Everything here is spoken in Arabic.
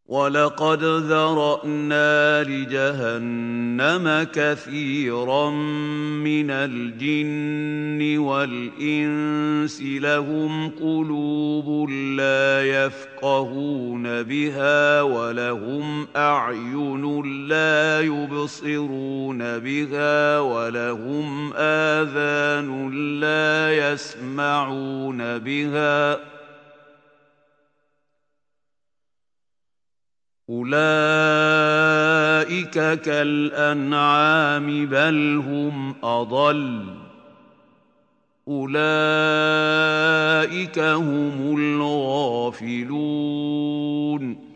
وَلَقَدْ ذَرَأْنَا لِجَهَنَّمَ كَثِيرًا مِنَ الْجِنِّ وَالْإِنسِ لَهُمْ قُلُوبٌ لَّا يَفْقَهُونَ بِهَا وَلَهُمْ أَعْيُنٌ لَّا يُبْصِرُونَ بِهَا وَلَهُمْ آذَانٌ لَّا يَسْمَعُونَ بِهَا ۚ أُولَٰئِكَ كَالْأَنْعَامِ بَلْ هُمْ أَضَلُّ ۚ أُولَٰئِكَ هُمُ الْغَافِلُونَ